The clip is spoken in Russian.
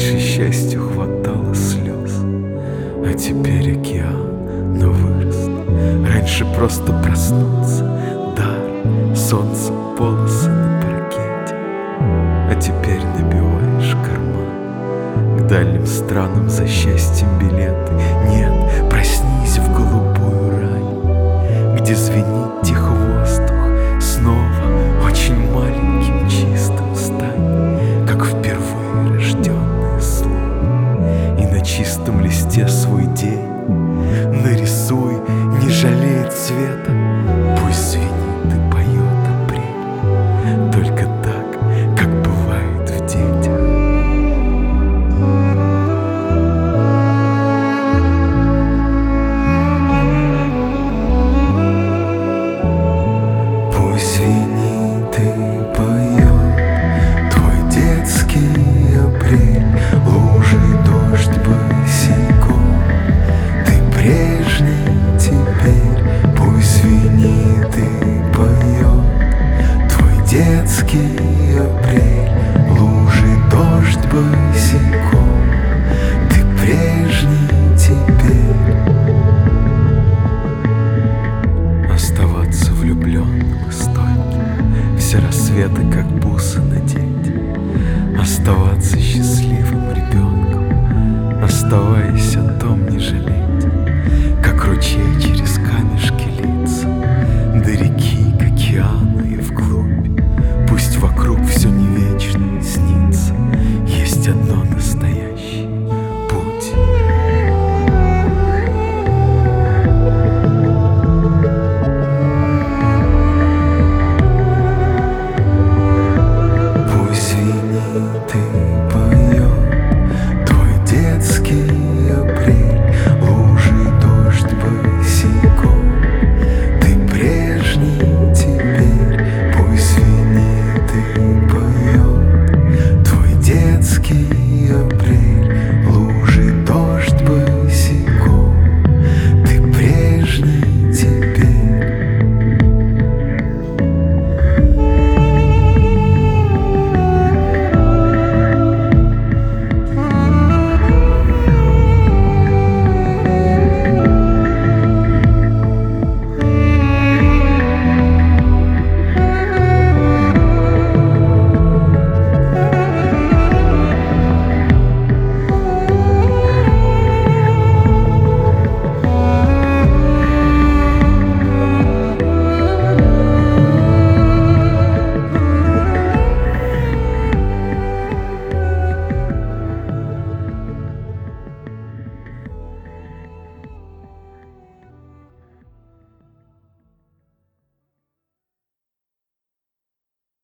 Раньше счастью хватало слез, а теперь океан на вырост. Раньше просто проснуться — дар, солнце, полосы на паркете. А теперь набиваешь карман к дальним странам за счастьем билеты. Нет, проснись в голубую рань, где звенит тихо воздух. Снова очень маленьким, чистым стань, как впервые рожденное слово. И на чистом листе свой день нарисуй, не жалея цвета. Пусть звенит и поет апрель, только так, как бывает в детях. Пусть звенит и поет твой детский апрель, лужи, дождь, босиком. Ты прежний теперь. Пусть звенит и поет твой детский апрель, лужи, дождь, босиком. Ты прежний теперь. Оставаться влюбленным и стойким, все рассветы как бусы надеть. Оставаться счастливым ребенком, оставаясь о том не жалеть.